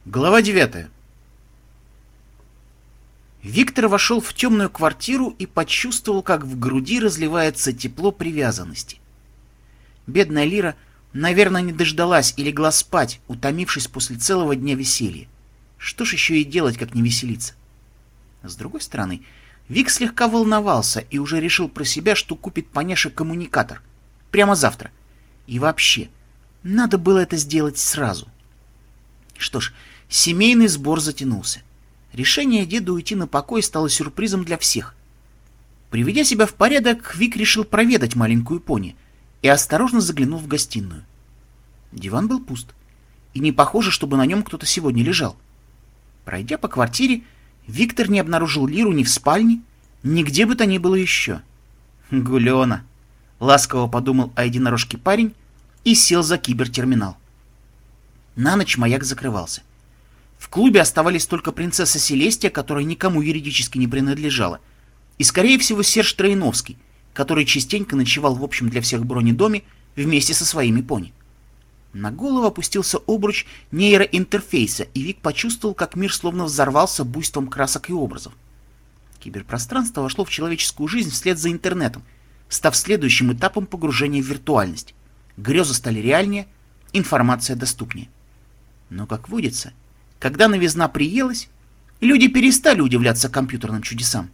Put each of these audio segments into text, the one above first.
Глава 9. Виктор вошел в темную квартиру и почувствовал, как в груди разливается тепло привязанности. Бедная Лира, наверное, не дождалась и легла спать, утомившись после целого дня веселья. Что ж еще и делать, как не веселиться? С другой стороны, Вик слегка волновался и уже решил про себя, что купит поняше коммуникатор. Прямо завтра. И вообще, надо было это сделать сразу. Что ж, семейный сбор затянулся. Решение деда уйти на покой стало сюрпризом для всех. Приведя себя в порядок, Вик решил проведать маленькую пони и осторожно заглянул в гостиную. Диван был пуст, и не похоже, чтобы на нем кто-то сегодня лежал. Пройдя по квартире, Виктор не обнаружил Лиру ни в спальне, ни где бы то ни было еще. «Гулена!» — ласково подумал о единорожке парень и сел за кибертерминал. На ночь маяк закрывался. В клубе оставались только принцесса Селестия, которая никому юридически не принадлежала, и, скорее всего, Серж Троиновский, который частенько ночевал в общем для всех бронедоме вместе со своими пони. На голову опустился обруч нейроинтерфейса, и Вик почувствовал, как мир словно взорвался буйством красок и образов. Киберпространство вошло в человеческую жизнь вслед за интернетом, став следующим этапом погружения в виртуальность. Грезы стали реальнее, информация доступнее. Но, как водится, когда новизна приелась, люди перестали удивляться компьютерным чудесам.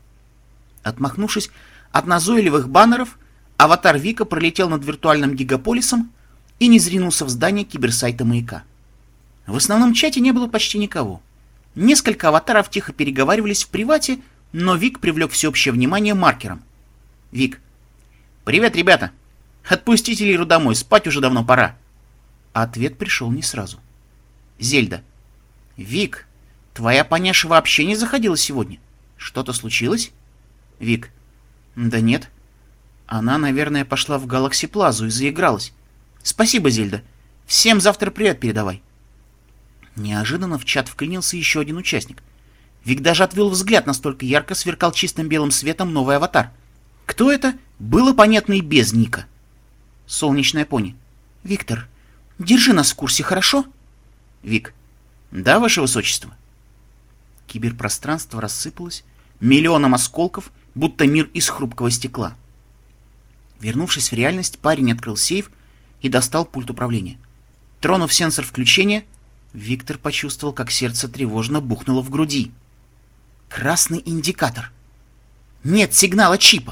Отмахнувшись от назойливых баннеров, аватар Вика пролетел над виртуальным гигаполисом и низринулся в здание киберсайта маяка. В основном чате не было почти никого. Несколько аватаров тихо переговаривались в привате, но Вик привлек всеобщее внимание маркером. «Вик. Привет, ребята. Отпустите Лиру домой, спать уже давно пора». Ответ пришел не сразу. Зельда. «Вик, твоя поняша вообще не заходила сегодня? Что-то случилось?» Вик. «Да нет. Она, наверное, пошла в Галакси Плазу и заигралась. Спасибо, Зельда. Всем завтра привет передавай». Неожиданно в чат вклинился еще один участник. Вик даже отвел взгляд, настолько ярко сверкал чистым белым светом новый аватар. Кто это? Было понятно и без ника. Солнечная пони. «Виктор, держи нас в курсе, хорошо?» Вик. «Да, ваше высочество». Киберпространство рассыпалось миллионом осколков, будто мир из хрупкого стекла. Вернувшись в реальность, парень открыл сейф и достал пульт управления. Тронув сенсор включения, Виктор почувствовал, как сердце тревожно бухнуло в груди. Красный индикатор. Нет сигнала чипа.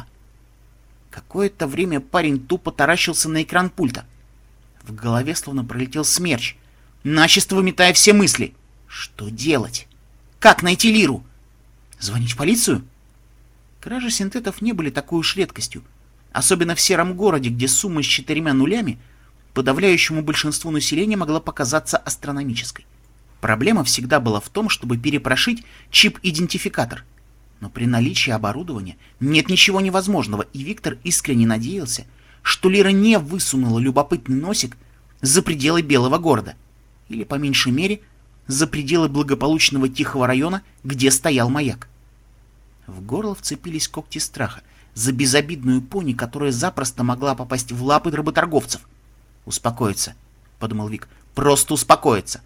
Какое-то время парень тупо таращился на экран пульта. В голове словно пролетел смерч, начисто выметая все мысли. Что делать? Как найти Лиру? Звонить в полицию? Кражи синтетов не были такой уж редкостью, особенно в сером городе, где сумма с 4 нулями подавляющему большинству населения могла показаться астрономической. Проблема всегда была в том, чтобы перепрошить чип-идентификатор. Но при наличии оборудования нет ничего невозможного, и Виктор искренне надеялся, что Лира не высунула любопытный носик за пределы Белого города, или, по меньшей мере, за пределы благополучного тихого района, где стоял маяк. В горло вцепились когти страха за безобидную пони, которая запросто могла попасть в лапы работорговцев. «Успокоиться», — подумал Вик, — «просто успокоиться».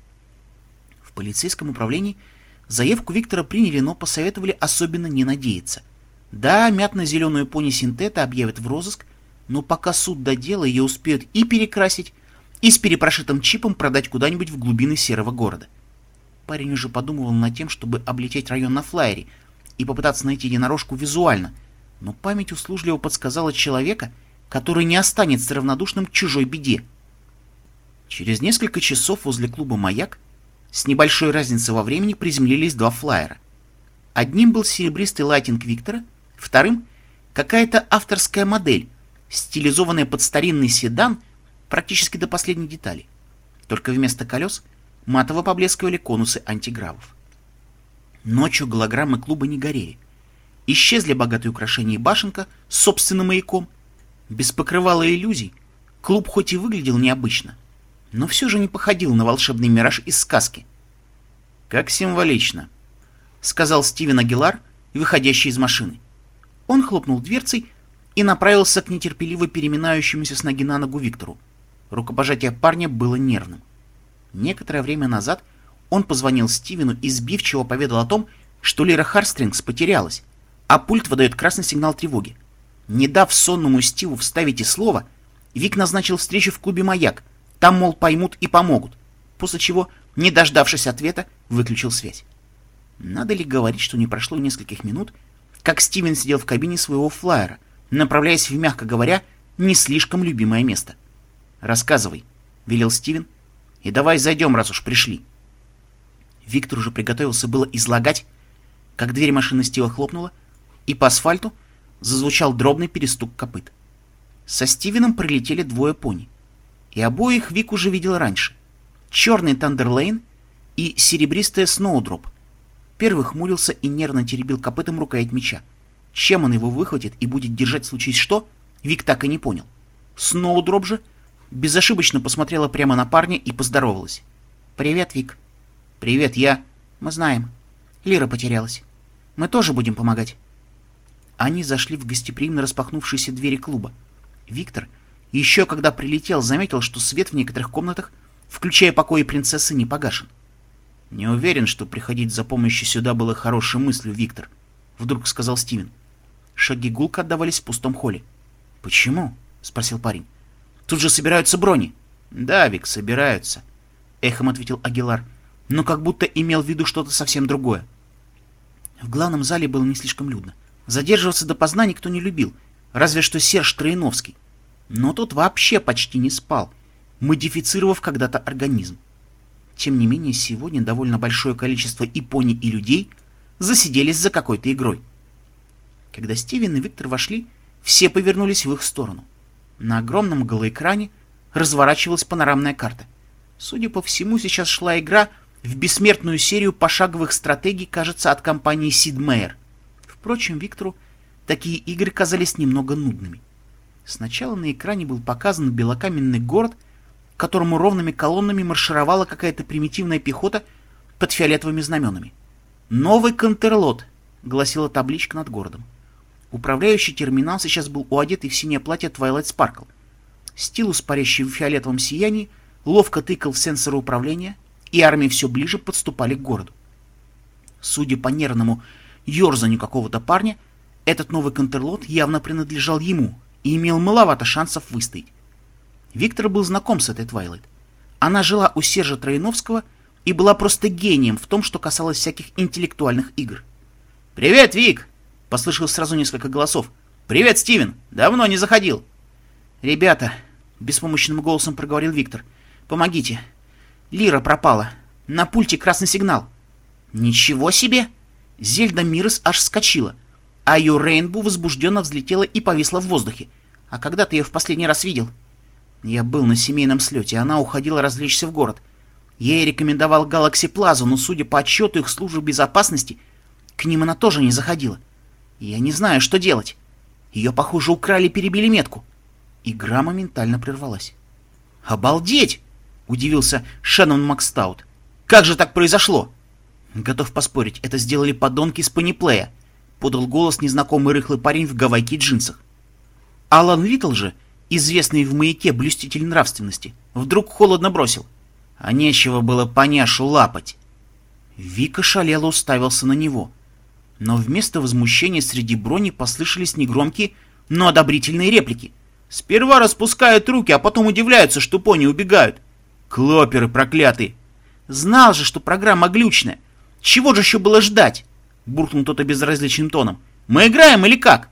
В полицейском управлении заявку Виктора приняли, но посоветовали особенно не надеяться. Да, мятно-зеленую пони-синтета объявят в розыск, но пока суд до дела, ее успеют и перекрасить, и с перепрошитым чипом продать куда-нибудь в глубины серого города. Парень уже подумывал над тем, чтобы облететь район на флайере и попытаться найти единорожку визуально, но память услужливо подсказала человека, который не останется равнодушным к чужой беде. Через несколько часов возле клуба «Маяк» с небольшой разницей во времени приземлились два флайера. Одним был серебристый лайтинг Виктора, вторым — какая-то авторская модель, стилизованная под старинный седан практически до последней детали. Только вместо колес матово поблескивали конусы антигравов. Ночью голограммы клуба не горели. Исчезли богатые украшения и башенка с собственным маяком. Без покрывала иллюзий клуб хоть и выглядел необычно, но все же не походил на волшебный мираж из сказки. «Как символично», — сказал Стивен Агилар, выходящий из машины. Он хлопнул дверцей и направился к нетерпеливо переминающемуся с ноги на ногу Виктору. Рукопожатие парня было нервным. Некоторое время назад Он позвонил Стивену и сбивчиво поведал о том, что Лира Харстрингс потерялась, а пульт выдает красный сигнал тревоги. Не дав сонному Стиву вставить и слово, Вик назначил встречу в клубе «Маяк». Там, мол, поймут и помогут. После чего, не дождавшись ответа, выключил связь. Надо ли говорить, что не прошло нескольких минут, как Стивен сидел в кабине своего флайера, направляясь в, мягко говоря, не слишком любимое место. «Рассказывай», — велел Стивен, — «и давай зайдем, раз уж пришли». Виктор уже приготовился было излагать, как дверь машины Стива хлопнула, и по асфальту зазвучал дробный перестук копыт. Со Стивеном прилетели двое пони, и обоих Вик уже видел раньше. Черный Тандерлейн и серебристая Сноудроп. Первый хмурился и нервно теребил копытом рукоять меча. Чем он его выхватит и будет держать в случае что, Вик так и не понял. Сноудроп же безошибочно посмотрела прямо на парня и поздоровалась. «Привет, Вик». «Привет, я...» «Мы знаем. Лира потерялась. Мы тоже будем помогать». Они зашли в гостеприимно распахнувшиеся двери клуба. Виктор, еще когда прилетел, заметил, что свет в некоторых комнатах, включая покои принцессы, не погашен. «Не уверен, что приходить за помощью сюда было хорошей мыслью, Виктор», — вдруг сказал Стивен. Шаги гулко отдавались в пустом холле. «Почему?» — спросил парень. «Тут же собираются брони». «Да, Вик, собираются», — эхом ответил Агилар, но как будто имел в виду что-то совсем другое. В главном зале было не слишком людно. Задерживаться допоздна никто не любил, разве что Серж Троиновский. Но тот вообще почти не спал, модифицировав когда-то организм. Тем не менее, сегодня довольно большое количество и пони, и людей засиделись за какой-то игрой. Когда Стивен и Виктор вошли, все повернулись в их сторону. На огромном голоэкране разворачивалась панорамная карта. Судя по всему, сейчас шла игра в бессмертную серию пошаговых стратегий, кажется, от компании Sid Meier. Впрочем, Виктору такие игры казались немного нудными. Сначала на экране был показан белокаменный город, к которому ровными колоннами маршировала какая-то примитивная пехота под фиолетовыми знаменами. «Новый Контерлот», — гласила табличка над городом. Управляющий терминал сейчас был одетый в синее платье Twilight Sparkle. Стилус, парящий в фиолетовом сиянии, ловко тыкал в сенсоры управления, и армии все ближе подступали к городу. Судя по нервному ерзанию какого-то парня, этот новый Контерлот явно принадлежал ему и имел маловато шансов выстоять. Виктор был знаком с этой Твайлайт. Она жила у Сержа Троиновского и была просто гением в том, что касалось всяких интеллектуальных игр. «Привет, Вик!» — послышалось сразу несколько голосов. «Привет, Стивен! Давно не заходил!» «Ребята!» — беспомощным голосом проговорил Виктор. «Помогите! Лира пропала! На пульте красный сигнал!» «Ничего себе!» Зельда Мирос аж вскочила, а ее Рейнбу возбужденно взлетела и повисла в воздухе. «А когда ты ее в последний раз видел?» «Я был на семейном слете, она уходила развлечься в город. Я ей рекомендовал Галакси Плазу, но, судя по отчету их службы безопасности, к ним она тоже не заходила. Я не знаю, что делать. Ее, похоже, украли и перебили метку». Игра моментально прервалась. «Обалдеть!» — удивился Шеннон Макстаут. «Как же так произошло?» «Готов поспорить, это сделали подонки с Паниплея», — подал голос незнакомый рыхлый парень в гавайке и джинсах. Алан Литл же, известный в «Маяке» блюститель нравственности, вдруг холодно бросил: «А нечего было поняшу лапать». Вика шалело уставился на него, но вместо возмущения среди брони послышались негромкие, но одобрительные реплики. «Сперва распускают руки, а потом удивляются, что пони убегают. Клоперы проклятые! Знал же, что программа глючная. Чего же еще было ждать?» — буркнул кто-то безразличным тоном. «Мы играем или как?»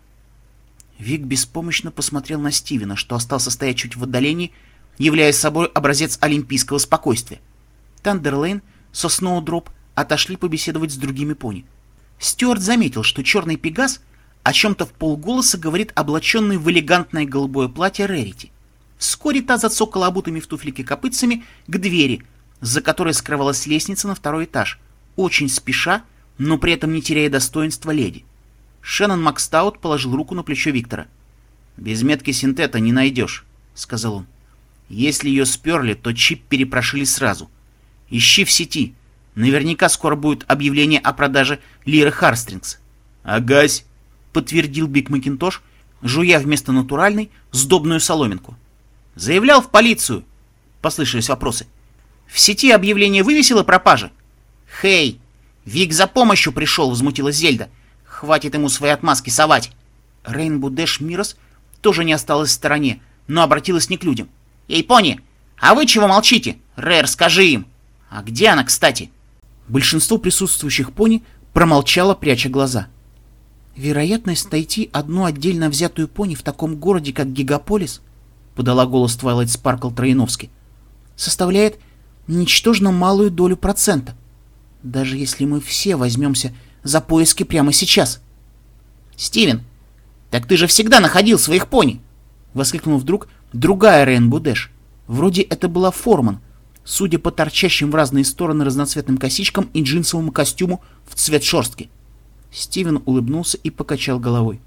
Вик беспомощно посмотрел на Стивена, что остался стоять чуть в отдалении, являя собой образец олимпийского спокойствия. Тандерлейн со Сноудроп отошли побеседовать с другими пони. Стюарт заметил, что черный Пегас о чем-то вполголоса говорит облаченный в элегантное голубое платье Рерити. Вскоре та зацокала обутыми в туфлики копытцами к двери, за которой скрывалась лестница на второй этаж, очень спеша, но при этом не теряя достоинства леди. Шеннон Макстаут положил руку на плечо Виктора. «Без метки синтета не найдешь», — сказал он. «Если ее сперли, то чип перепрошили сразу. Ищи в сети. Наверняка скоро будет объявление о продаже Лиры Харстрингс». «Агась», — подтвердил Биг Макинтош, жуя вместо натуральной сдобную соломинку. «Заявлял в полицию», — послышались вопросы. «В сети объявление вывесило пропажи?» «Хей! Вик за помощью пришел!» — возмутилась Зельда. «Хватит ему свои отмазки совать!» Рейнбоу Дэш Мирос тоже не осталась в стороне, но обратилась не к людям. «Эй, пони, а вы чего молчите? Рэр, скажи им!» «А где она, кстати?» Большинство присутствующих пони промолчало, пряча глаза. «Вероятность найти одну отдельно взятую пони в таком городе, как Гигаполис, — подала голос Твайлайт Спаркл Троиновски, — составляет ничтожно малую долю процента, даже если мы все возьмемся за поиски прямо сейчас». «Стивен, так ты же всегда находил своих пони!» — воскликнул вдруг другая Рейнбоу Дэш. Вроде это была Форман, судя по торчащим в разные стороны разноцветным косичкам и джинсовому костюму в цвет шерстки. Стивен улыбнулся и покачал головой.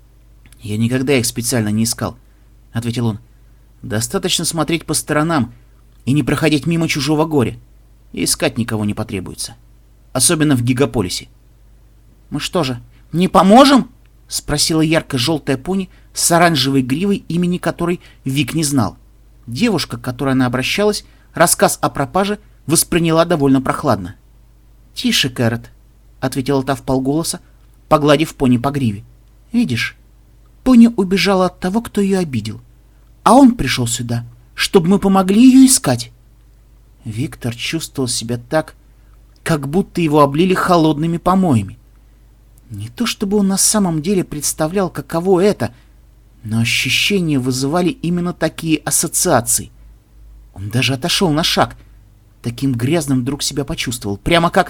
«Я никогда их специально не искал», — ответил он. «Достаточно смотреть по сторонам и не проходить мимо чужого горя. И искать никого не потребуется. Особенно в Гигаполисе». «Мы что же, не поможем?» — спросила ярко-желтая пони с оранжевой гривой, имени которой Вик не знал. Девушка, к которой она обращалась, рассказ о пропаже восприняла довольно прохладно. «Тише, Кэррот», — ответила та вполголоса, погладив пони по гриве. «Видишь, пони убежала от того, кто ее обидел. А он пришел сюда, чтобы мы помогли ее искать». Виктор чувствовал себя так, как будто его облили холодными помоями. Не то чтобы он на самом деле представлял, каково это, но ощущения вызывали именно такие ассоциации. Он даже отошел на шаг. Таким грязным вдруг себя почувствовал. Прямо как...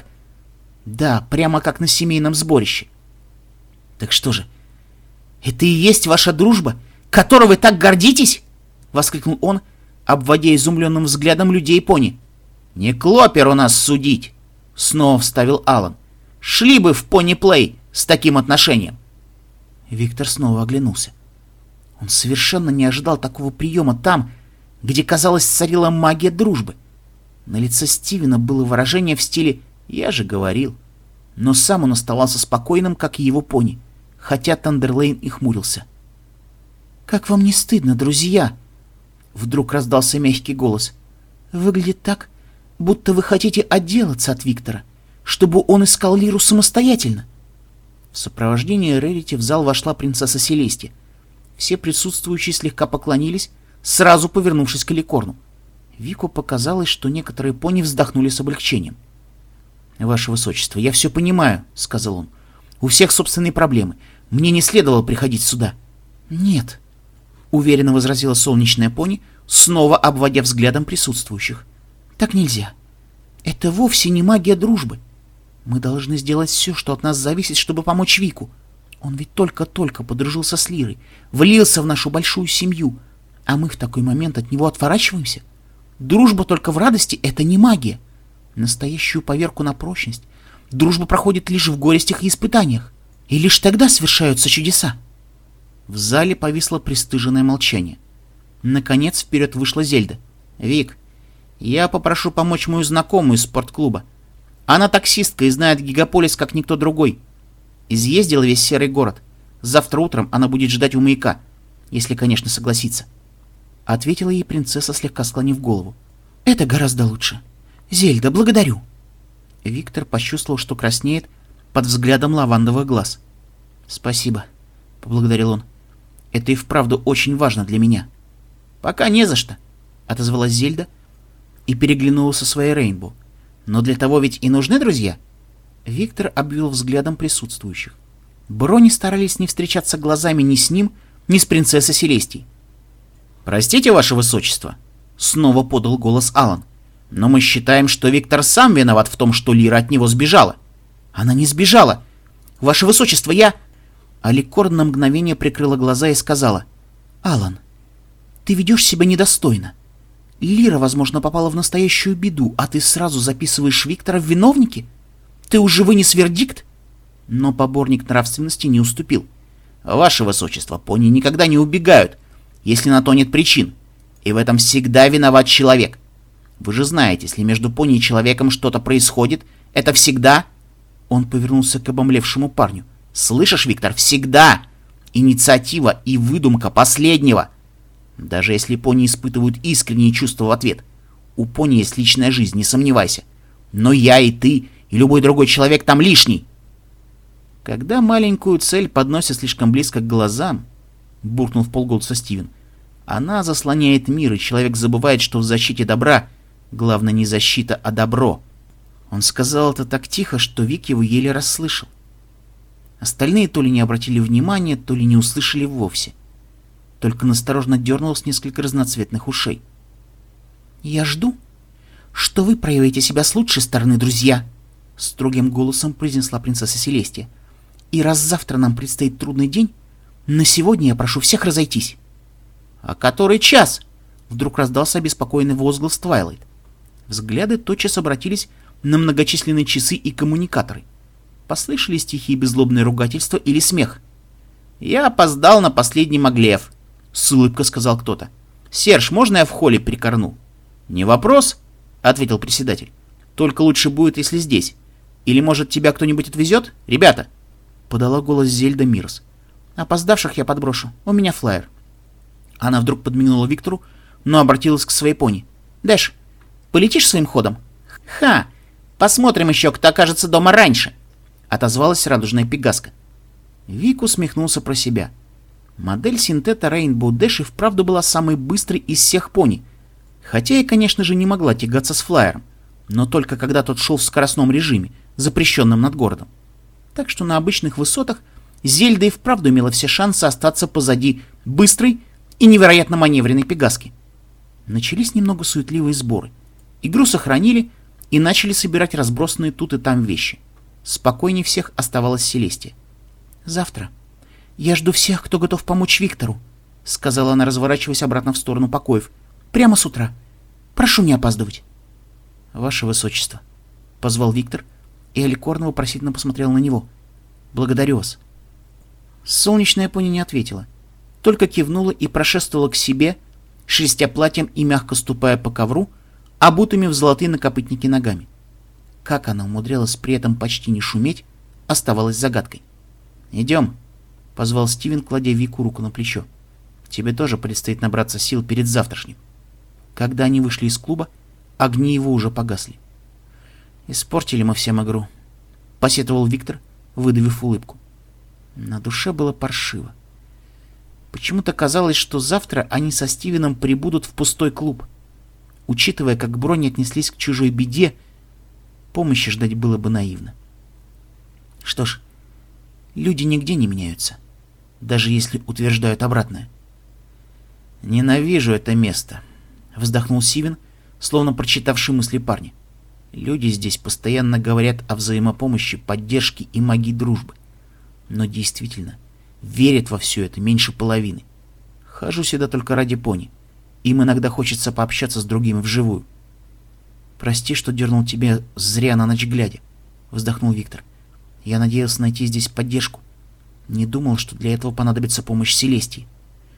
Да, прямо как на семейном сборище. «Так что же, это и есть ваша дружба, которой вы так гордитесь?» — воскликнул он, обводя изумленным взглядом людей пони. «Не Клопер у нас судить!» — снова вставил Алан. «Шли бы в пони-плей с таким отношением!» Виктор снова оглянулся. Он совершенно не ожидал такого приема там, где, казалось, царила магия дружбы. На лице Стивена было выражение в стиле «я же говорил». Но сам он оставался спокойным, как и его пони, хотя Тандерлейн и хмурился. «Как вам не стыдно, друзья?» Вдруг раздался мягкий голос. «Выглядит так, будто вы хотите отделаться от Виктора, чтобы он искал Лиру самостоятельно». В сопровождении Рерити в зал вошла принцесса Селестия. Все присутствующие слегка поклонились, сразу повернувшись к Аликорну. Вику показалось, что некоторые пони вздохнули с облегчением. «Ваше Высочество, я все понимаю», — сказал он. «У всех собственные проблемы. Мне не следовало приходить сюда». «Нет», — уверенно возразила солнечная пони, снова обводя взглядом присутствующих. «Так нельзя. Это вовсе не магия дружбы. Мы должны сделать все, что от нас зависит, чтобы помочь Вику. Он ведь только-только подружился с Лирой, влился в нашу большую семью, а мы в такой момент от него отворачиваемся. Дружба только в радости — это не магия. Настоящую поверку на прочность дружба проходит лишь в горестях и испытаниях, и лишь тогда совершаются чудеса». В зале повисло пристыженное молчание. Наконец вперед вышла Зельда. «Вик, я попрошу помочь мою знакомую из спортклуба. Она таксистка и знает Гигаполис как никто другой. Изъездила весь серый город. Завтра утром она будет ждать у маяка, если, конечно, согласится». Ответила ей принцесса, слегка склонив голову. «Это гораздо лучше. Зельда, благодарю». Виктор почувствовал, что краснеет под взглядом лавандовых глаз. «Спасибо», — поблагодарил он. «Это и вправду очень важно для меня». «Пока не за что», — отозвалась Зельда и переглянулась со своей Рейнбоу. «Но для того ведь и нужны друзья». Виктор обвел взглядом присутствующих. Брони старались не встречаться глазами ни с ним, ни с принцессой Селестией. «Простите, ваше высочество», — снова подал голос Алан, «но мы считаем, что Виктор сам виноват в том, что Лира от него сбежала». «Она не сбежала! Ваше высочество, я...» Аликорн на мгновение прикрыла глаза и сказала: «Алан, ты ведешь себя недостойно. Лира, возможно, попала в настоящую беду, а ты сразу записываешь Виктора в виновники? Ты уже вынес вердикт?» Но поборник нравственности не уступил. «Ваше высочество, пони никогда не убегают, если на то нет причин, и в этом всегда виноват человек. Вы же знаете, если между пони и человеком что-то происходит, это всегда...» Он повернулся к обомлевшему парню. «Слышишь, Виктор, всегда инициатива и выдумка последнего. Даже если пони испытывают искренние чувства в ответ. У пони есть личная жизнь, не сомневайся. Но я и ты, и и любой другой человек там лишний. Когда маленькую цель подносят слишком близко к глазам, буркнул вполголоса Стивен, она заслоняет мир, и человек забывает, что в защите добра главное не защита, а добро. Он сказал это так тихо, что Вик его еле расслышал. Остальные то ли не обратили внимания, то ли не услышали вовсе. Только настороженно дернулось несколько разноцветных ушей. «Я жду, что вы проявите себя с лучшей стороны, друзья», — строгим голосом произнесла принцесса Селестия. «И раз завтра нам предстоит трудный день, на сегодня я прошу всех разойтись». «А который час?» — вдруг раздался обеспокоенный возглас Твайлайт. Взгляды тотчас обратились на многочисленные часы и коммуникаторы. Послышались тихие беззлобные ругательства или смех. «Я опоздал на последний Моглеф», — с улыбкой сказал кто-то. «Серж, можно я в холле прикорну?» «Не вопрос», — ответил председатель. «Только лучше будет, если здесь. Или, может, тебя кто-нибудь отвезет? Ребята!» — подала голос Зельда Мирс. «Опоздавших я подброшу. У меня флаер». Она вдруг подмигнула Виктору, но обратилась к своей пони. «Дэш, полетишь своим ходом?» «Ха! Посмотрим еще, кто окажется дома раньше!» — отозвалась радужная пегаска. Вик усмехнулся про себя. Модель синтета Rainbow Dash и вправду была самой быстрой из всех пони, хотя и, конечно же, не могла тягаться с флайером, но только когда тот шел в скоростном режиме, запрещенном над городом. Так что на обычных высотах Зельда и вправду имела все шансы остаться позади быстрой и невероятно маневренной пегаски. Начались немного суетливые сборы. Игру сохранили и начали собирать разбросанные тут и там вещи. Спокойнее всех оставалась Селестия. «Завтра я жду всех, кто готов помочь Виктору», — сказала она, разворачиваясь обратно в сторону покоев. «Прямо с утра. Прошу не опаздывать». «Ваше Высочество», — позвал Виктор, и Аликорна вопросительно посмотрела на него. «Благодарю вас». Солнечная пони не ответила, только кивнула и прошествовала к себе, шелестя платьем и мягко ступая по ковру, обутыми в золотые накопытники ногами. Как она умудрялась при этом почти не шуметь, оставалось загадкой. «Идем», — позвал Стивен, кладя Вику руку на плечо. «Тебе тоже предстоит набраться сил перед завтрашним». Когда они вышли из клуба, огни его уже погасли. «Испортили мы всем игру», — посетовал Виктор, выдавив улыбку. На душе было паршиво. Почему-то казалось, что завтра они со Стивеном прибудут в пустой клуб. Учитывая, как Бронни отнеслись к чужой беде, помощи ждать было бы наивно. Что ж, люди нигде не меняются, даже если утверждают обратное. «Ненавижу это место», — вздохнул Стивен, словно прочитавший мысли парня. «Люди здесь постоянно говорят о взаимопомощи, поддержке и магии дружбы. Но действительно, верят во все это меньше половины. Хожу сюда только ради пони. Им иногда хочется пообщаться с другими вживую». «Прости, что дернул тебя зря на ночь глядя», — вздохнул Виктор. «Я надеялся найти здесь поддержку. Не думал, что для этого понадобится помощь Селестии».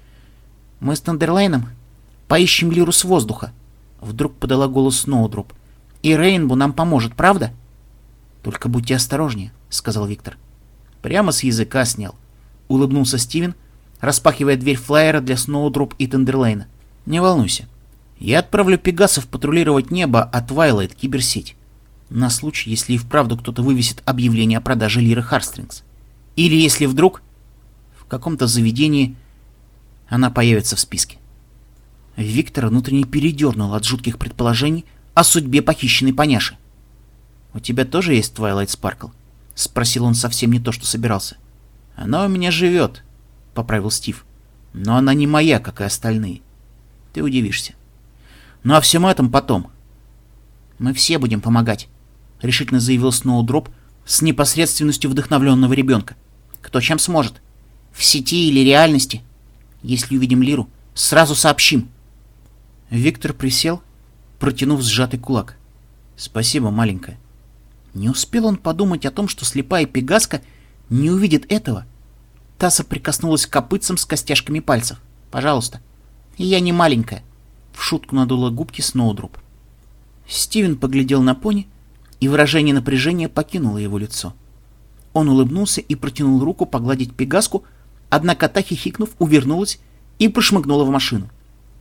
«Мы с Тандерлайном поищем Лиру с воздуха», — вдруг подала голос Сноудроп. «И Рейнбу нам поможет, правда?» «Только будьте осторожнее», — сказал Виктор. «Прямо с языка снял», — улыбнулся Стивен, распахивая дверь флайера для Сноудроп и Тандерлайна. «Не волнуйся. Я отправлю пегасов патрулировать небо, а Твайлайт — киберсеть. На случай, если и вправду кто-то вывесит объявление о продаже Лиры Харстрингс. Или если вдруг в каком-то заведении она появится в списке». Виктор внутренне передернул от жутких предположений о судьбе похищенной поняши. «У тебя тоже есть Твайлайт Спаркл?» — спросил он совсем не то, что собирался. «Она у меня живет», — поправил Стив. «Но она не моя, как и остальные. Ты удивишься. Ну а всем этом потом». «Мы все будем помогать», — решительно заявил Сноудроп с непосредственностью вдохновленного ребенка. «Кто чем сможет. В сети или реальности. Если увидим Лиру, сразу сообщим». Виктор присел, протянув сжатый кулак. «Спасибо, маленькая». Не успел он подумать о том, что слепая пегаска не увидит этого. Та соприкоснулась к копытцам с костяшками пальцев. «Пожалуйста». «И я не маленькая», — в шутку надула губки Сноудроп. Стивен поглядел на пони, и выражение напряжения покинуло его лицо. Он улыбнулся и протянул руку погладить пегаску, однако та, хихикнув, увернулась и прошмыгнула в машину.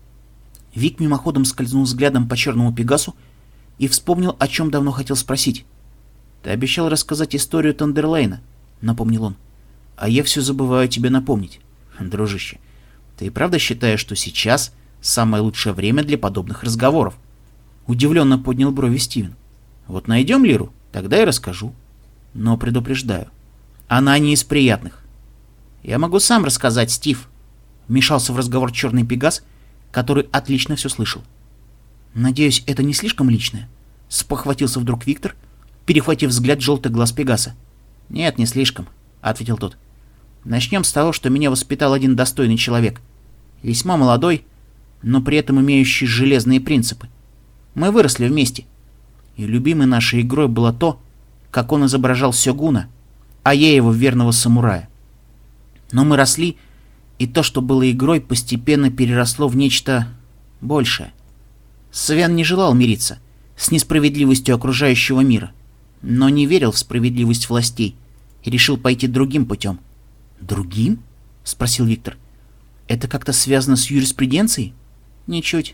Вик мимоходом скользнул взглядом по черному пегасу и вспомнил, о чем давно хотел спросить. «Ты обещал рассказать историю Тандерлейна», — напомнил он. «А я все забываю тебе напомнить. Дружище, ты и правда считаешь, что сейчас самое лучшее время для подобных разговоров?» Удивленно поднял брови Стивен. «Вот найдем Лиру, тогда и расскажу. Но предупреждаю, она не из приятных». «Я могу сам рассказать, Стив», — вмешался в разговор черный Пегас, который отлично все слышал. «Надеюсь, это не слишком личное?» — спохватился вдруг Виктор, перехватив взгляд желтых глаз Пегаса. «Нет, не слишком», — ответил тот. «Начнем с того, что меня воспитал один достойный человек. Весьма молодой, но при этом имеющий железные принципы. Мы выросли вместе. И любимой нашей игрой было то, как он изображал сёгуна, а я его верного самурая. Но мы росли, и то, что было игрой, постепенно переросло в нечто большее. Свен не желал мириться с несправедливостью окружающего мира, но не верил в справедливость властей и решил пойти другим путем». «Другим?» — спросил Виктор. «Это как-то связано с юриспруденцией?» «Ничуть.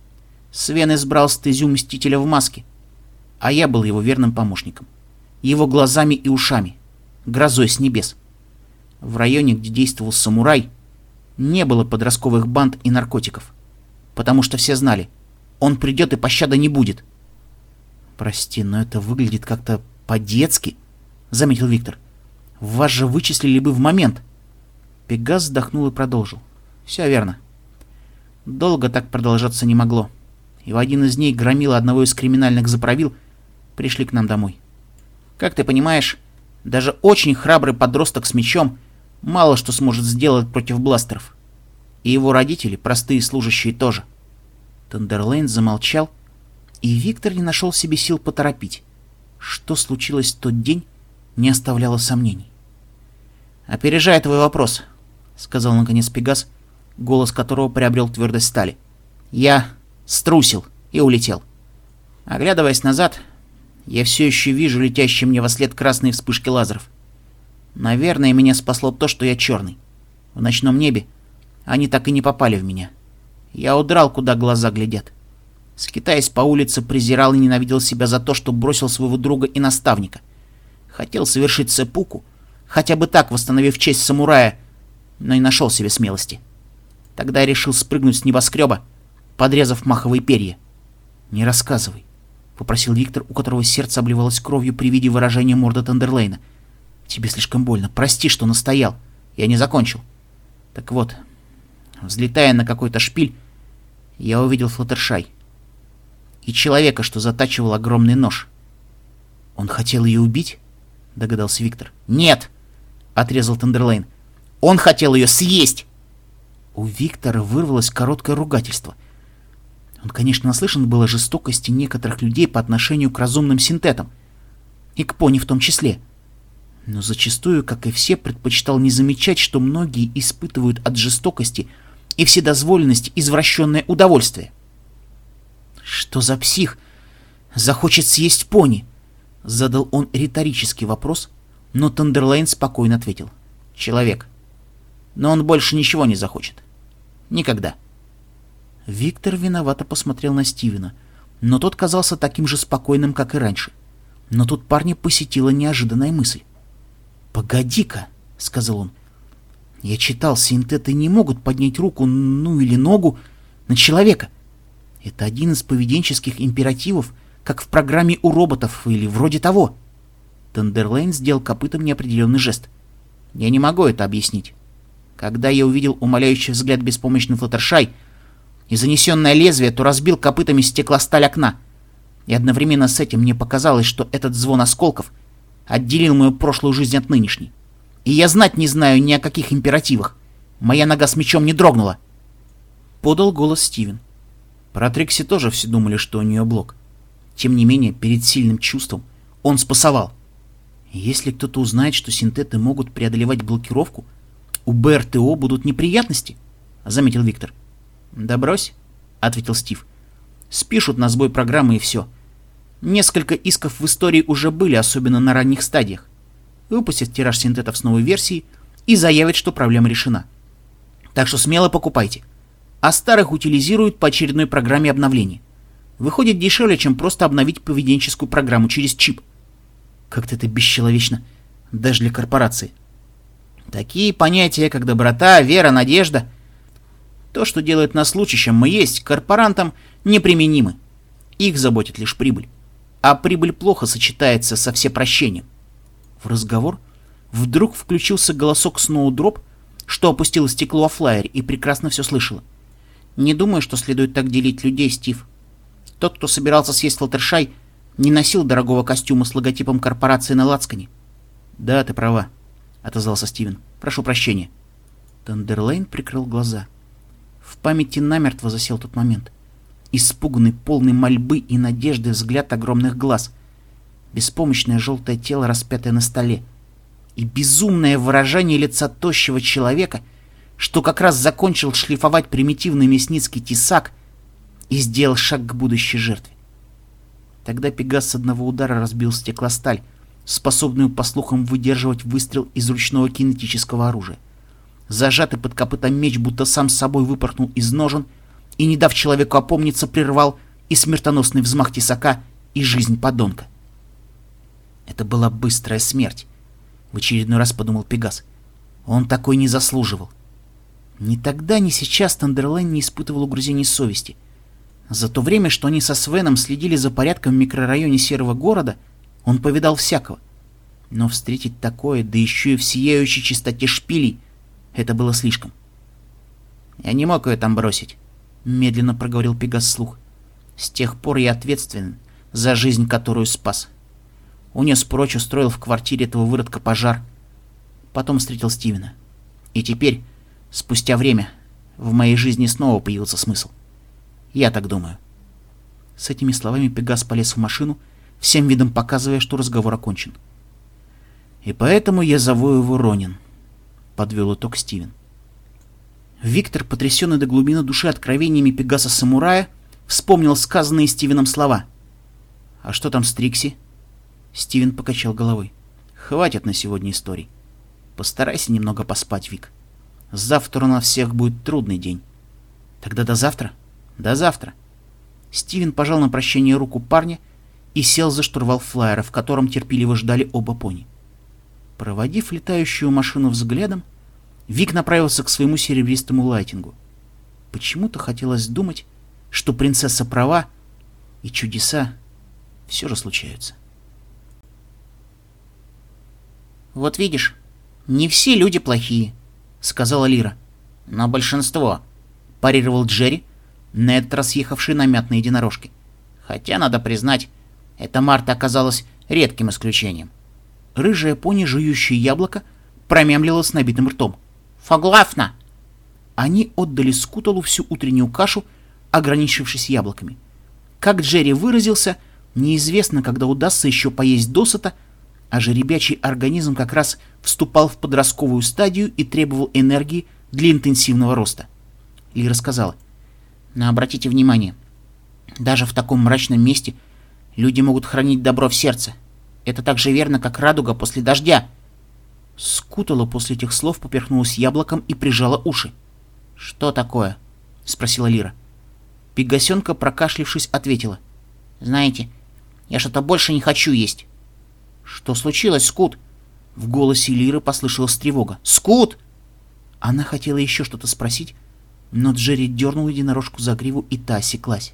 Свен избрал стезю Мстителя в маске, а я был его верным помощником, его глазами и ушами, грозой с небес. В районе, где действовал самурай, не было подростковых банд и наркотиков, потому что все знали, он придет и пощады не будет». «Прости, но это выглядит как-то по-детски», — заметил Виктор. «Вас же вычислили бы в момент». Пегас вздохнул и продолжил. «Все верно. Долго так продолжаться не могло, и в один из дней громила одного из криминальных заправил пришли к нам домой. Как ты понимаешь, даже очень храбрый подросток с мечом мало что сможет сделать против бластеров. И его родители, простые служащие, тоже». Тандерлейн замолчал, и Виктор не нашел в себе сил поторопить. Что случилось в тот день, не оставляло сомнений. «Опережая твой вопрос», — сказал наконец Пегас, голос которого приобрел твердость стали. «Я струсил и улетел. Оглядываясь назад, я все еще вижу летящие мне вослед красные вспышки лазеров. Наверное, меня спасло то, что я черный. В ночном небе они так и не попали в меня. Я удрал, куда глаза глядят. Скитаясь по улице, презирал и ненавидел себя за то, что бросил своего друга и наставника. Хотел совершить сэппуку, хотя бы так восстановив честь самурая, но не нашел себе смелости. Тогда я решил спрыгнуть с небоскреба, подрезав маховые перья. «Не рассказывай», — попросил Виктор, у которого сердце обливалось кровью при виде выражения морды Тандерлейна. «Тебе слишком больно. Прости, что настоял. Я не закончил. Так вот, взлетая на какой-то шпиль, я увидел Флаттершай и человека, что затачивал огромный нож». «Он хотел ее убить?» — догадался Виктор. «Нет!» — отрезал Тандерлейн. «Он хотел ее съесть!» У Виктора вырвалось короткое ругательство. Он, конечно, наслышан был о жестокости некоторых людей по отношению к разумным синтетам, и к пони в том числе. Но зачастую, как и все, предпочитал не замечать, что многие испытывают от жестокости и вседозволенности извращенное удовольствие. «Что за псих захочет съесть пони?» — задал он риторический вопрос, но Тандерлейн спокойно ответил. «Человек. Но он больше ничего не захочет. Никогда». Виктор виновато посмотрел на Стивена, но тот казался таким же спокойным, как и раньше. Но тут парня посетила неожиданная мысль. «Погоди-ка», — сказал он, — «я читал, синтеты не могут поднять руку, ну или ногу на человека. Это один из поведенческих императивов, как в программе у роботов или вроде того». Тандерлейн сделал копытом неопределенный жест. «Я не могу это объяснить. Когда я увидел умоляющий взгляд беспомощный Флаттершай и занесенное лезвие, то разбил копытами стеклосталь окна. И одновременно с этим мне показалось, что этот звон осколков отделил мою прошлую жизнь от нынешней. И я знать не знаю ни о каких императивах. Моя нога с мечом не дрогнула». Подал голос Стивен. Про Трикси тоже все думали, что у нее блок. Тем не менее, перед сильным чувством он спасовал. Если кто-то узнает, что синтеты могут преодолевать блокировку, у БРТО будут неприятности, — заметил Виктор. «Да брось», — ответил Стив. «Спишут на сбой программы и все. Несколько исков в истории уже были, особенно на ранних стадиях. Выпустят тираж синтетов с новой версией и заявят, что проблема решена. Так что смело покупайте. А старых утилизируют по очередной программе обновления. Выходит дешевле, чем просто обновить поведенческую программу через чип». Как-то это бесчеловечно, даже для корпорации. Такие понятия, как доброта, вера, надежда, то, что делает нас лучше, чем мы есть, корпорантам неприменимы. Их заботит лишь прибыль. А прибыль плохо сочетается со всепрощением. В разговор вдруг включился голосок Сноудроп, что опустило стекло о флайере и прекрасно все слышала. «Не думаю, что следует так делить людей, Стив. Тот, кто собирался съесть Флаттершай, не носил дорогого костюма с логотипом корпорации на лацкане». «Да, ты права», — отозвался Стивен. «Прошу прощения». Тандерлейн прикрыл глаза. В памяти намертво засел тот момент. Испуганный, полный мольбы и надежды взгляд огромных глаз. Беспомощное желтое тело, распятое на столе. И безумное выражение лица тощего человека, что как раз закончил шлифовать примитивный мясницкий тесак и сделал шаг к будущей жертве. Тогда Пегас с одного удара разбил стеклосталь, способную, по слухам, выдерживать выстрел из ручного кинетического оружия. Зажатый под копытом меч будто сам собой выпорхнул из ножен и, не дав человеку опомниться, прервал и смертоносный взмах тесака, и жизнь подонка. Это была быстрая смерть, в очередной раз подумал Пегас. Он такой не заслуживал. Ни тогда, ни сейчас Тандерлейн не испытывал угрызений совести. За то время, что они со Свеном следили за порядком в микрорайоне Серого города, он повидал всякого. Но встретить такое, да еще и в сияющей чистоте шпилей, это было слишком. «Я не мог ее там бросить», — медленно проговорил Пегас вслух. «С тех пор я ответственен за жизнь, которую спас. Унес прочь, устроил в квартире этого выродка пожар. Потом встретил Стивена. И теперь, спустя время, в моей жизни снова появился смысл. Я так думаю». С этими словами Пегас полез в машину, всем видом показывая, что разговор окончен. «И поэтому я зову его Ронин», — подвел итог Стивен. Виктор, потрясенный до глубины души откровениями Пегаса-самурая, вспомнил сказанные Стивеном слова. «А что там с Трикси?» Стивен покачал головой. «Хватит на сегодня историй. Постарайся немного поспать, Вик. Завтра у нас всех будет трудный день». «Тогда до завтра?» «До завтра». Стивен пожал на прощание руку парня и сел за штурвал флайера, в котором терпеливо ждали оба пони. Проводив летающую машину взглядом, Вик направился к своему серебристому лайтингу. Почему-то хотелось думать, что принцесса права, и чудеса все же случаются. «Вот видишь, не все люди плохие», — сказала Лира. «Но большинство», — парировал Джерри, на этот раз ехавший на мятной единорожке. «Хотя, надо признать, эта Марта оказалась редким исключением». Рыжая пони, жующая яблоко, промямлила с набитым ртом. «Согласна!» Они отдали Скуталу всю утреннюю кашу, ограничившись яблоками. Как Джерри выразился, неизвестно, когда удастся еще поесть досыта, а жеребячий организм как раз вступал в подростковую стадию и требовал энергии для интенсивного роста. Лира сказала: «Но обратите внимание, даже в таком мрачном месте люди могут хранить добро в сердце. Это так же верно, как радуга после дождя». Скутала после этих слов поперхнулась яблоком и прижала уши. «Что такое?» — спросила Лира. Пегасенка, прокашлявшись, ответила: «Знаете, я что-то больше не хочу есть». «Что случилось, Скут?» В голосе Лиры послышалась тревога. «Скут!» Она хотела еще что-то спросить, но Джерри дернул единорожку за гриву, и та осеклась.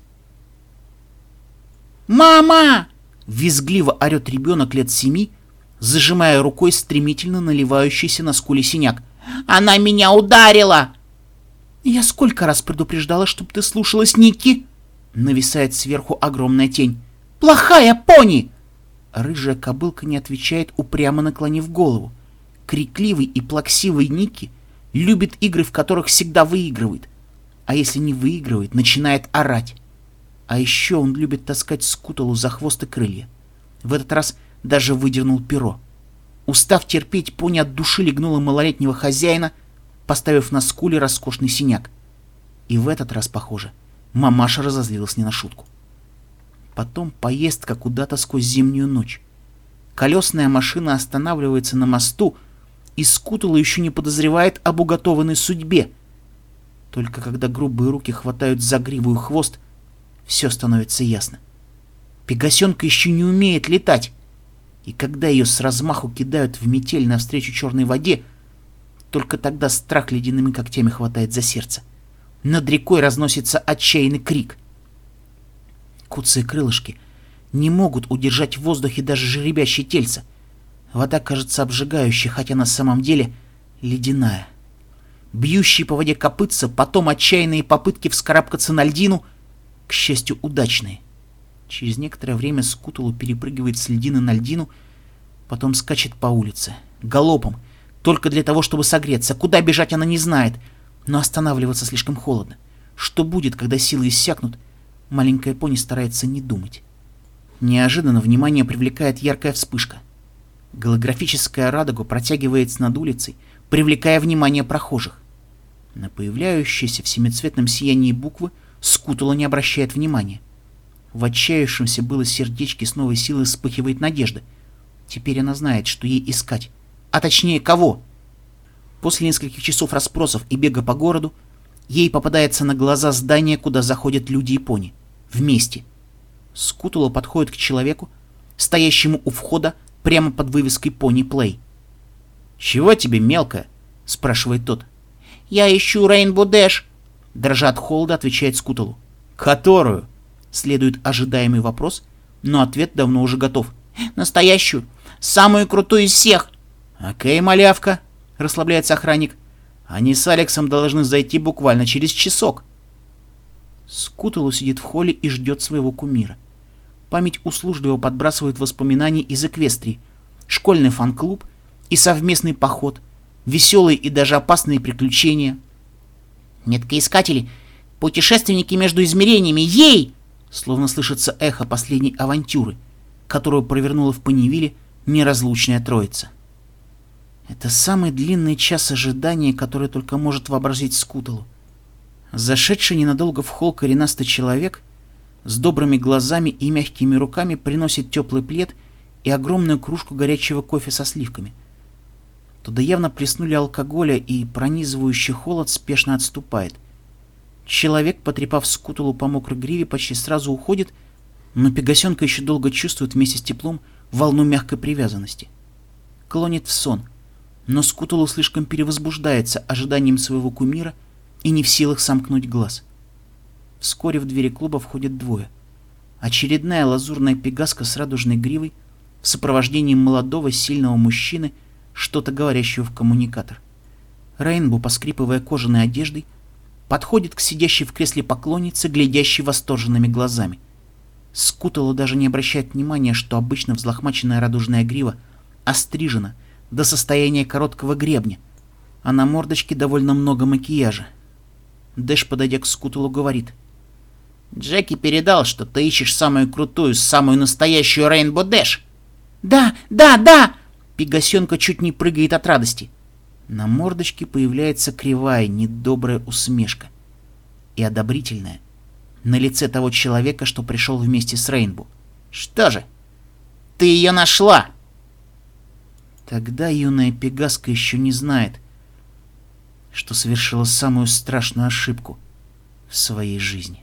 «Мама!» — визгливо орет ребенок лет 7, зажимая рукой стремительно наливающийся на скуле синяк. «Она меня ударила!» «Я сколько раз предупреждала, чтоб ты слушалась Ники?» Нависает сверху огромная тень. «Плохая пони!» Рыжая кобылка не отвечает, упрямо наклонив голову. Крикливый и плаксивый Ники любит игры, в которых всегда выигрывает. А если не выигрывает, начинает орать. А еще он любит таскать Скуталу за хвост и крылья. В этот раз даже выдернул перо. Устав терпеть, пони от души легнула малолетнего хозяина, поставив на скуле роскошный синяк. И в этот раз, похоже, мамаша разозлилась не на шутку. Потом поездка куда-то сквозь зимнюю ночь. Колесная машина останавливается на мосту, и Скутала еще не подозревает об уготованной судьбе. Только когда грубые руки хватают за гриву и хвост, все становится ясно. Пегасенка еще не умеет летать. И когда ее с размаху кидают в метель навстречу черной воде, только тогда страх ледяными когтями хватает за сердце. Над рекой разносится отчаянный крик. Куцые крылышки не могут удержать в воздухе даже жеребящее тельце. Вода кажется обжигающей, хотя на самом деле ледяная. Бьющие по воде копытца, потом отчаянные попытки вскарабкаться на льдину, к счастью, удачные. Через некоторое время Скуталу перепрыгивает с льдины на льдину, потом скачет по улице, галопом, только для того, чтобы согреться. Куда бежать она не знает, но останавливаться слишком холодно. Что будет, когда силы иссякнут, маленькая пони старается не думать. Неожиданно внимание привлекает яркая вспышка. Голографическая радуга протягивается над улицей, привлекая внимание прохожих. На появляющиеся в семицветном сиянии буквы Скутала не обращает внимания. В отчаявшемся было сердечке с новой силой вспыхивает надежда. Теперь она знает, что ей искать. А точнее, кого? После нескольких часов расспросов и бега по городу ей попадается на глаза здание, куда заходят люди и пони. Вместе. Скутала подходит к человеку, стоящему у входа прямо под вывеской «Пони Плей». «Чего тебе, мелкая?» — спрашивает тот. «Я ищу Рейнбо Дэш», — дрожа от холода отвечает Скуталу. «Которую?» — следует ожидаемый вопрос, но ответ давно уже готов. «Настоящую, самую крутую из всех». «Окей, малявка», — расслабляется охранник. «Они с Алексом должны зайти буквально через часок». Скуталу сидит в холле и ждет своего кумира. Память услужливо подбрасывает воспоминания из Эквестрии, школьный фан-клуб и совместный поход, веселые и даже опасные приключения. «Меткоискатели, путешественники между измерениями, ей!» Словно слышится эхо последней авантюры, которую провернула в Понивиле неразлучная троица. Это самый длинный час ожидания, который только может вообразить Скуталу. Зашедший ненадолго в холл коренастый человек с добрыми глазами и мягкими руками приносит теплый плед и огромную кружку горячего кофе со сливками. Туда явно плеснули алкоголя, и пронизывающий холод спешно отступает. Человек, потрепав Скуталу по мокрой гриве, почти сразу уходит, но Пегасенка еще долго чувствует вместе с теплом волну мягкой привязанности. Клонит в сон, но Скуталу слишком перевозбуждается ожиданием своего кумира и не в силах сомкнуть глаз. Вскоре в двери клуба входят двое. Очередная лазурная пегаска с радужной гривой в сопровождении молодого сильного мужчины, что-то говорящего в коммуникатор. Рейнбо, поскрипывая кожаной одеждой, подходит к сидящей в кресле поклоннице, глядящей восторженными глазами. Скутала даже не обращает внимания, что обычно взлохмаченная радужная грива острижена до состояния короткого гребня, а на мордочке довольно много макияжа. Дэш, подойдя к Скуталу, говорит: «Джеки передал, что ты ищешь самую крутую, самую настоящую Рейнбо Дэш». «Да, да, да!» Пегасенка чуть не прыгает от радости. На мордочке появляется кривая, недобрая усмешка. И одобрительная на лице того человека, что пришел вместе с Рейнбо. «Что же, ты ее нашла?» Тогда юная пегаска еще не знает, что совершила самую страшную ошибку в своей жизни.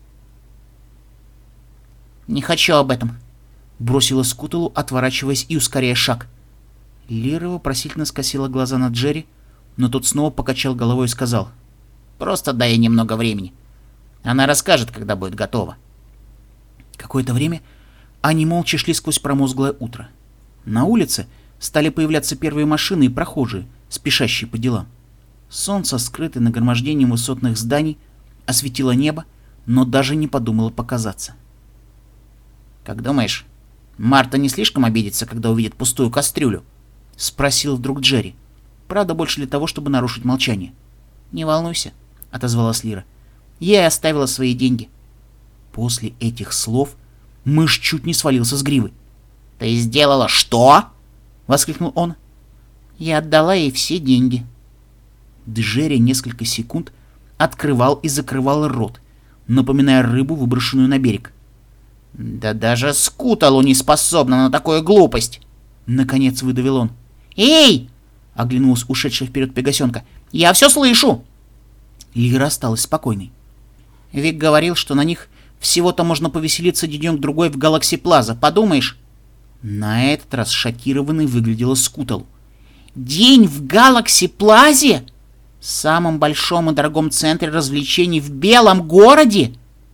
«Не хочу об этом», — бросила Скуталу, отворачиваясь и ускоряя шаг. Лира вопросительно скосила глаза на Джерри, но тот снова покачал головой и сказал: «Просто дай ей немного времени. Она расскажет, когда будет готова». Какое-то время они молча шли сквозь промозглое утро. На улице стали появляться первые машины и прохожие, спешащие по делам. Солнце, скрытое нагромождением высотных зданий, осветило небо, но даже не подумало показаться. «Как думаешь, Марта не слишком обидится, когда увидит пустую кастрюлю?» — спросил вдруг Джерри. Правда, больше для того, чтобы нарушить молчание. «Не волнуйся», — отозвалась Лира. «Я оставила свои деньги». После этих слов мышь чуть не свалился с гривы. «Ты сделала что?» — воскликнул он. «Я отдала ей все деньги». Джерри несколько секунд открывал и закрывал рот, напоминая рыбу, выброшенную на берег. «Да даже Скуталу не способна на такую глупость!» — наконец выдавил он. «Эй!» — оглянулась ушедшая вперед Пегасенка. «Я все слышу!» Лира осталась спокойной. Вик говорил, что на них всего-то можно повеселиться денек-другой в Галакси Плаза, подумаешь? На этот раз шокированной выглядела Скуталу. «День в Галакси Плазе? Самом большом и дорогом центре развлечений в Белом городе?»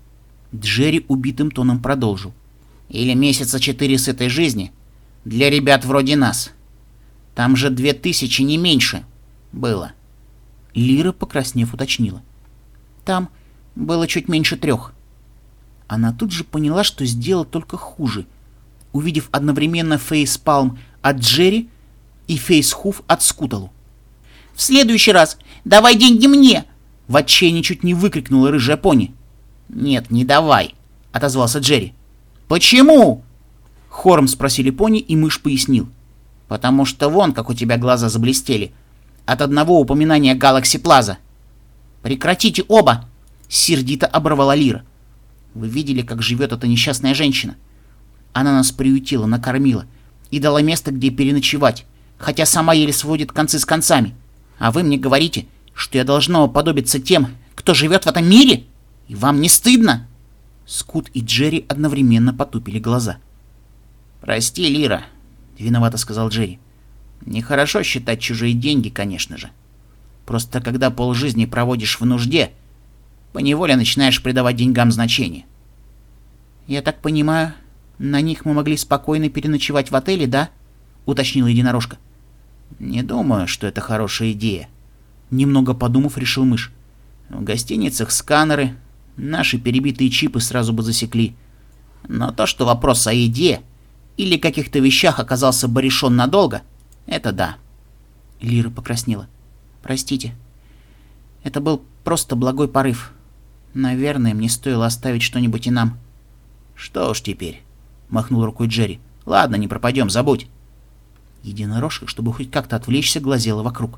Джерри убитым тоном продолжил. «Или месяца 4 с этой жизни для ребят вроде нас. Там же 2000, не меньше, было». Лира, покраснев, уточнила. «Там было чуть меньше 3». Она тут же поняла, что сделала только хуже, увидев одновременно фейспалм от Джерри и фейсхуф от Скуталу. «В следующий раз давай деньги мне!» — в отчаянии чуть не выкрикнула рыжая пони. «Нет, не давай!» — отозвался Джерри. «Почему?» — хором спросили пони, и мышь пояснил. «Потому что вон, как у тебя глаза заблестели от одного упоминания Галакси Плаза». «Прекратите оба!» — сердито оборвала Лира. «Вы видели, как живет эта несчастная женщина? Она нас приютила, накормила и дала место, где переночевать, хотя сама еле сводит концы с концами. А вы мне говорите, что я должна уподобиться тем, кто живет в этом мире? И вам не стыдно?» Скут и Джерри одновременно потупили глаза. «Прости, Лира», — виновато сказал Джерри. «Нехорошо считать чужие деньги, конечно же. Просто когда полжизни проводишь в нужде, поневоле начинаешь придавать деньгам значение». «Я так понимаю, на них мы могли спокойно переночевать в отеле, да?» — уточнила единорожка. «Не думаю, что это хорошая идея», — немного подумав, решил мышь. «В гостиницах сканеры, наши перебитые чипы сразу бы засекли. Но то, что вопрос о еде или каких-то вещах оказался бы решен надолго, это да». Лира покраснела. «Простите, это был просто благой порыв. Наверное, мне стоило оставить что-нибудь и нам». «Что уж теперь», — махнул рукой Джерри. «Ладно, не пропадем, забудь». Единорожка, чтобы хоть как-то отвлечься, глазела вокруг.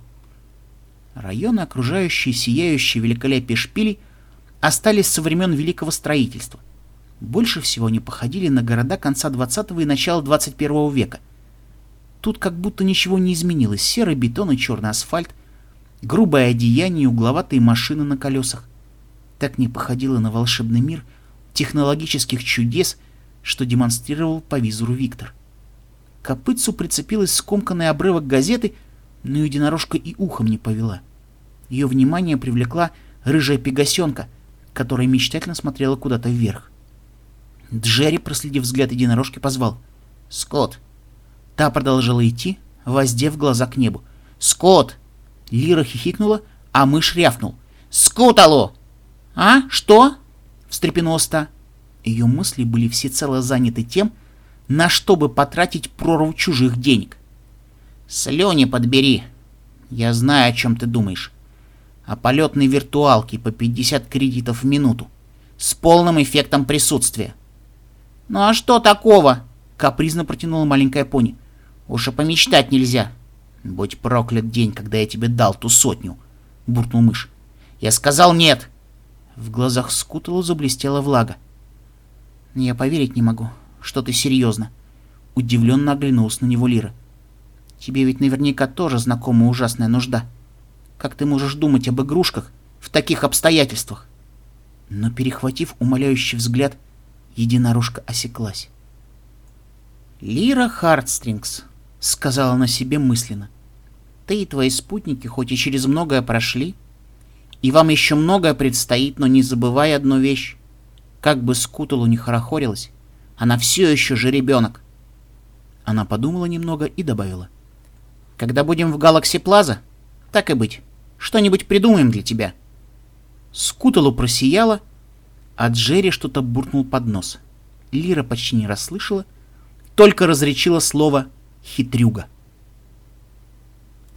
Районы, окружающие сияющие великолепие шпилей, остались со времен Великого строительства. Больше всего они походили на города конца 20-го и начала 21 века. Тут как будто ничего не изменилось. Серый бетон и черный асфальт, грубое одеяние и угловатые машины на колесах. Так не походило на волшебный мир технологических чудес, что демонстрировал по визору Виктор. К копытцу прицепилась скомканный обрывок газеты, но единорожка и ухом не повела. Ее внимание привлекла рыжая пегасенка, которая мечтательно смотрела куда-то вверх. Джерри, проследив взгляд единорожки, позвал: «Скот!» Та продолжала идти, воздев глаза к небу. «Скот!» Лира хихикнула, а мышь рявкнул: «Скуталу!» «А? Что?» — встрепенулась та. Ее мысли были всецело заняты тем, на что бы потратить прорву чужих денег. «Слюни подбери. Я знаю, о чем ты думаешь. О полетной виртуалке по 50 кредитов в минуту, с полным эффектом присутствия». «Ну а что такого?» — капризно протянула маленькая пони. «Уж и помечтать нельзя». «Будь проклят день, когда я тебе дал ту 100, — буркнул мышь. «Я сказал нет!» В глазах Скутала заблестела влага. «Я поверить не могу, что ты серьезно», — удивленно оглянулась на него Лира. «Тебе ведь наверняка тоже знакома ужасная нужда. Как ты можешь думать об игрушках в таких обстоятельствах?» Но, перехватив умоляющий взгляд, единорожка осеклась. «Лира Хартстрингс», — сказала она себе мысленно, — «ты и твои спутники хоть и через многое прошли, и вам еще многое предстоит, но не забывай одну вещь. Как бы Скуталу не хорохорилась, она все еще же ребенок». Она подумала немного и добавила: «Когда будем в Галакси Плаза, так и быть, что-нибудь придумаем для тебя». Скуталу просияла, а Джерри что-то буркнул под нос. Лира почти не расслышала, только различила слово «хитрюга».